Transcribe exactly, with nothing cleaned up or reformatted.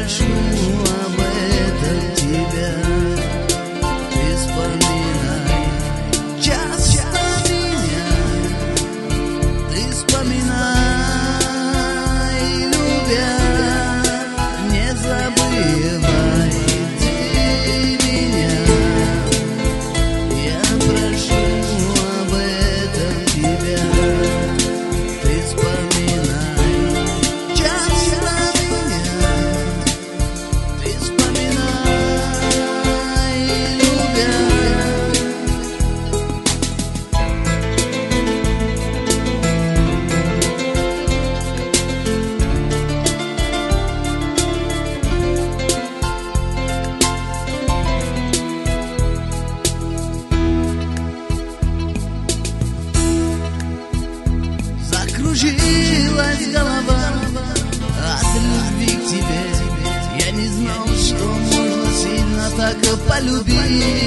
прошу об этом тебя. Ты вспоминай часто меня, ты вспоминай, любя, не забывай ты меня. Я прошу об этом тебя. Ты вспоминай часто меня, ты вспоминай, любя. Закружилась голова от любви к тебе. Я не знал, что можно сильно так полюбить.